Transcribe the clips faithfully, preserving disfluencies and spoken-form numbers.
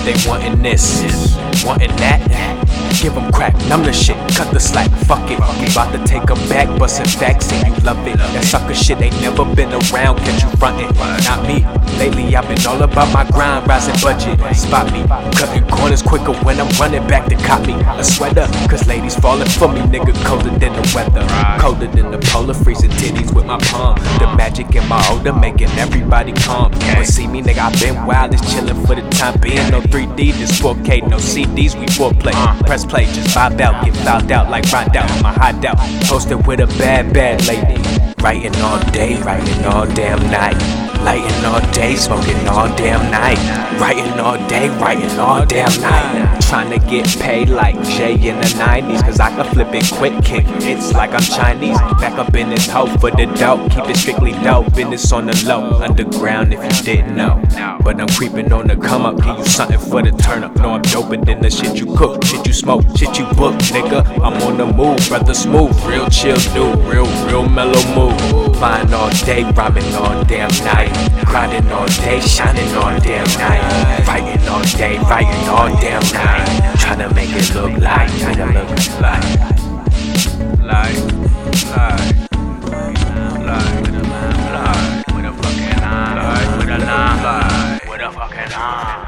They wantin' this, wantin' that. Give them crack, numb the shit, cut the slack, fuck it. We bout to take them back, bustin' facts and you love it. That sucker shit ain't never been around, catch you frontin'. Not me, lately I've been all about my grind, rising budget. Spot me, cutting corners quicker when I'm running back to cop me a sweater. Cause ladies falling for me, nigga, colder than the weather. Colder than the polar, freezing titties with my palm. The magic in my odor making everybody calm. But see me, nigga, I been wild, just chillin' for the time being. No three D, this four K, no C Ds, we foreplay. Press play, just vibe out, get fouled out like ride out in my hideout. Posted with a bad, bad lady. Writing all day, writing all damn night. Lighting all day, smoking all damn night. Writing all day, writing all damn night. Trying to get paid like Jay in the nineties. Cause I can flip it quick, kick hits like I'm Chinese. Back up in this hoe for the dope. Keep it strictly dope, business on the low. Underground if you didn't know. But I'm creeping on the come up. Give you something for the turn up. No, I'm doper than the shit you cook, shit you smoke, shit you book, nigga. I'm on the move, brother smooth. Real chill dude, real, real mellow move. Flying all day, rhyming all damn night. Grinding all day, shining all damn night. Writing all day, writing all damn night. Trying to make it look like, trying to look like, like, like, like, like, with a fucking eye, like, with a eye, like, with a fucking eye.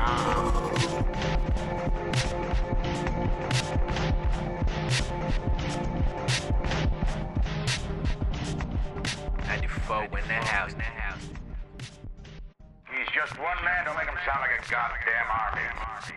ninety-four in the house. He's just one man, don't make him sound like a goddamn army.